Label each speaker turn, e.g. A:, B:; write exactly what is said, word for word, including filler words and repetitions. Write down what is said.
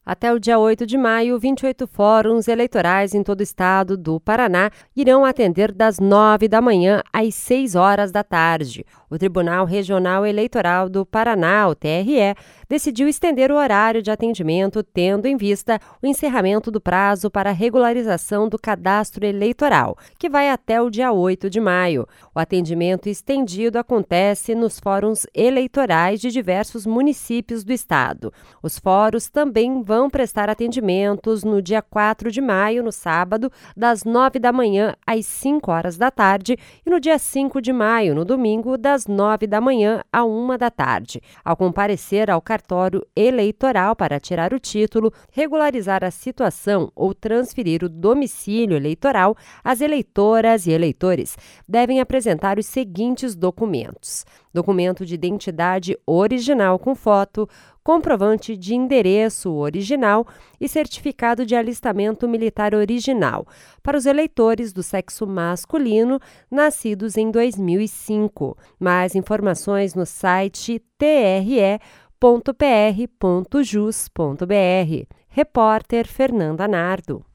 A: Até o dia oito de maio, vinte e oito fóruns eleitorais em todo o estado do Paraná irão atender das nove da manhã às seis horas da tarde. O Tribunal Regional Eleitoral do Paraná, o T R E, decidiu estender o horário de atendimento, tendo em vista o encerramento do prazo para a regularização do cadastro eleitoral, que vai até o dia oito de maio. O atendimento estendido acontece nos fóruns eleitorais de diversos municípios do estado. Os fóruns também vão vão prestar atendimentos no dia quatro de maio, no sábado, das nove da manhã às cinco horas da tarde e no dia cinco de maio, no domingo, das nove da manhã à uma da tarde. Ao comparecer ao cartório eleitoral para tirar o título, regularizar a situação ou transferir o domicílio eleitoral, as eleitoras e eleitores devem apresentar os seguintes documentos: documento de identidade original com foto, comprovante de endereço original e certificado de alistamento militar original para os eleitores do sexo masculino nascidos em dois mil e cinco. Mais informações no site t r e ponto p r ponto jus ponto b r. Repórter Fernanda Nardo.